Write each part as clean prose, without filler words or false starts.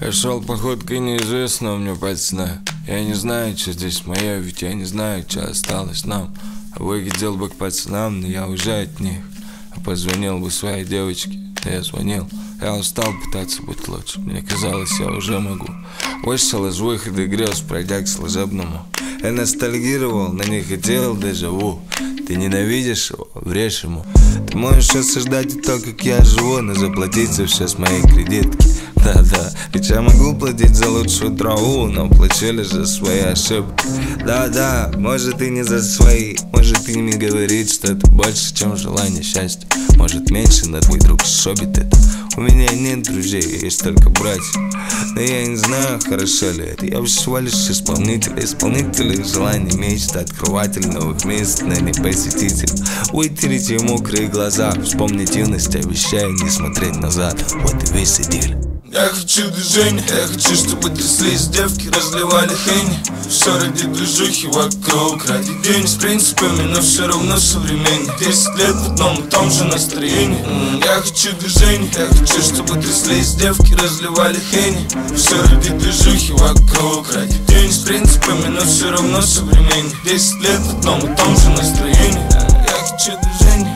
Я шел походкой неизвестного мне пацана. Я не знаю, что здесь мое, ведь я не знаю, что осталось нам. А выглядел бы к пацанам, но я уже от них. А позвонил бы своей девочке, да я звонил. Я устал пытаться быть лучше, мне казалось, я уже могу. Вышел из выхода грез, пройдя к служебному. Я ностальгировал, но не хотел дежавю. Ты ненавидишь его, врешь ему. Ты можешь осуждать и то, как я живу, но заплатить за все с моей кредитки. Да-да, ведь я могу платить за лучшую траву, но плачу лишь за свои ошибки. Да-да, может и не за свои, может и не говорит, что это больше, чем желание счастья. Может меньше, но твой друг шобит это. У меня нет друзей, есть только братья. Но я не знаю, хорошо ли это. Я всего лишь исполнитель желаний, мечт, открыватель новых мест, но не посетитель. Вытереть мокрые глаза, вспомнить юность, обещая не смотреть назад. Вот и весь идеаль. Я хочу движения, я хочу, чтобы тряслись девки, разливали хенни. Все ради движухи вокруг, ради денег с принципами, но все равно современнее. 10 лет в одном и том же настроении. Я хочу движения, я хочу, чтобы тряслись девки, разливали хенни. Все ради движухи вокруг, ради денег с принципами, но все равно современнее. 10 лет в одном и том же настроении. Я хочу движения.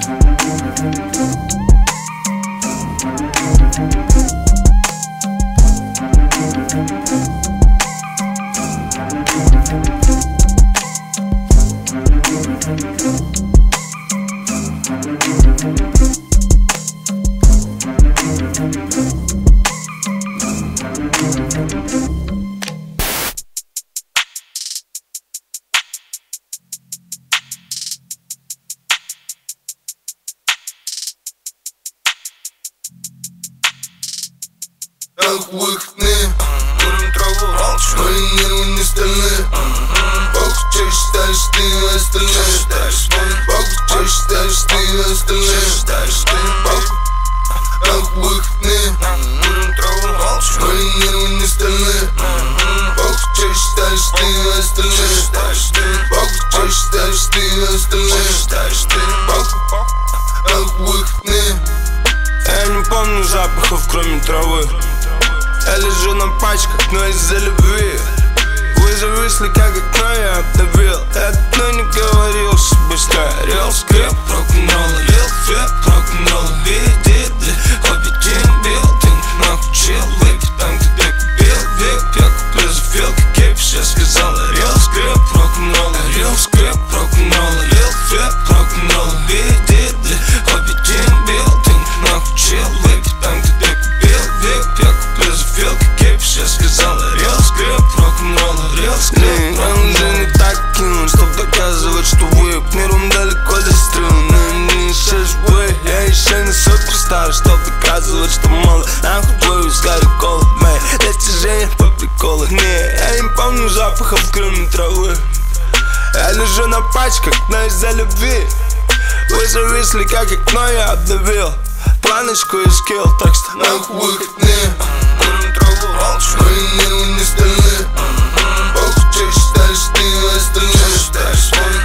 Как выходные, курим траву, мои нервы не стальные. Похуй, чё считаешь ты остальные. Похуй, чё считаешь ты остальные. Похуй, как выходные, курим траву, мои нервы не стальные. Похуй, чё считаешь ты остальные. Похуй, чё считаешь ты остальные. Похуй, как выходные. Я не помню запахов, кроме травы. Я лежу на пачках, но из-за любви. Вы зависли, как окно я обновил. Я давно не говорил, чтобы старел. Скрип рок-н-ролла, ел фет рок-н-ролла. Видит ли, хобби тимбилдинг. Нахуй чел, выпить там, где ты купил вип. Я куплю за филки, кейп, все сказал орел. Скрип рок-н-ролла, рел, скрип рок-н-ролла. Ел фет рок-н-ролла. Видит ли, хобби тимбилдинг. Нахуй чел, выпить там, где ты купил вип. Я куплю за филки, кейп, все сказал орел. Скрип рок-н-ролла, рел, скрип. Я уже не так кинул, чтоб доказывать, что выпь. Миром далеко застрял, но не еще живой. Я еще не суперстар, чтоб доказывать, что мало. Нахуй твою скажи колу, мэй. Достижения по приколу, не. Я не помню запахов, кроме травы. Я лежу на пачках, но из-за любви. Вы зависли, как окно я обновил. Планочку и скилл, так что нахуй выходные, курим траву, мои нервы не стальные. Похуй, чё считаешь ты остальные.